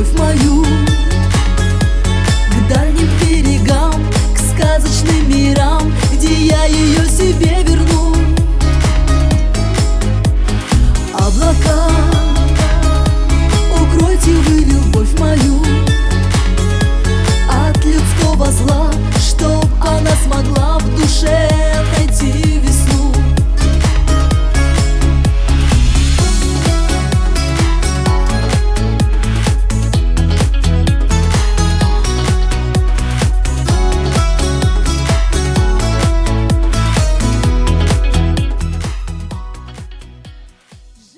любовь мою к дальним берегам, к сказочным мирам, где я